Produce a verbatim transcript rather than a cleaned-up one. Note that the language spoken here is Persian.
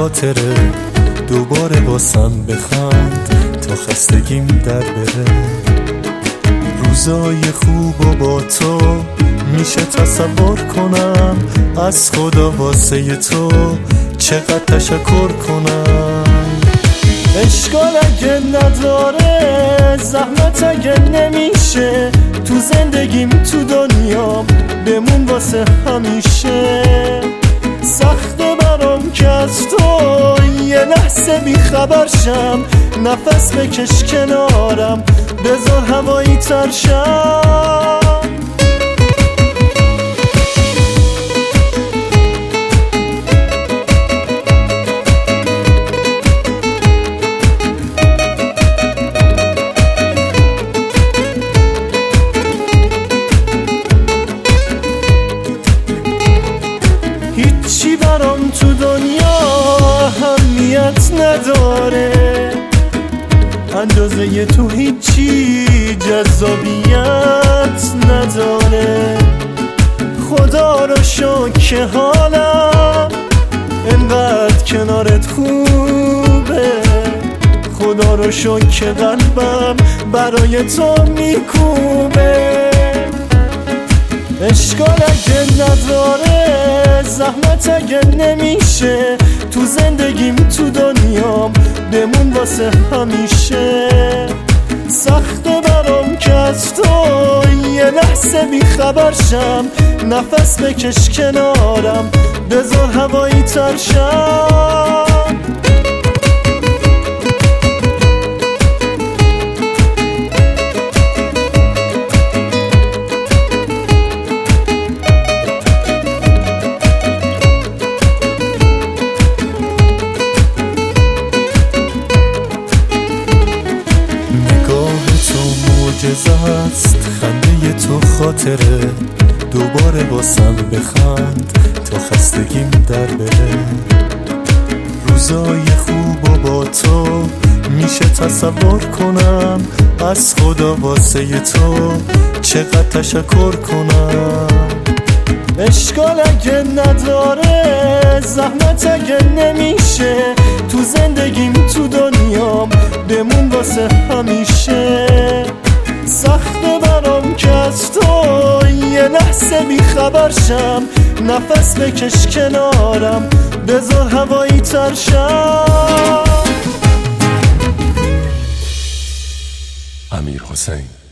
خاطره دوباره باسم بخند تا خستگیم در بره. روزای خوب و با تو میشه تصور کنم، از خدا واسه تو چقدر تشکر کنم. اشکال اگه نداره، زحمت اگه نمیشه، تو زندگیم تو دنیام بمون واسه همیشه. سخته برام که از تو یه لحظه بی خبر شم، نفس بکش کنارم بذار هوایی تر شم. هیچی برام تو دنیا اهمیت نداره، اندازه تو هیچی جذابیت نداره. خدا رو شکر که حالم انقدر کنارت خوبه، خدا رو شکر که قلبم برای تو میکوبه. اشکال اگه نداره، زحمت اگه نمیشه، تو زندگیم تو دنیام بمون واسه همیشه. سخته برام که از تو یه لحظه بی خبر شم، نفس بکش کنارم بذار هوایی تر شم. معجزه است خنده تو خاطره دوباره باسم بخند تا خستگیم در بره. روزای خوب و با تو میشه تصور کنم، از خدا واسه تو چقدر تشکر کنم. اشکال اگه نداره، زحمت اگه نمیشه، تو زندگیم تو دنیام بمون واسه همیشه. سخته برام که از تو یه لحظه بی خبر شم، نفس بکش کنارم بذار هوایی تر شم. امیر حسین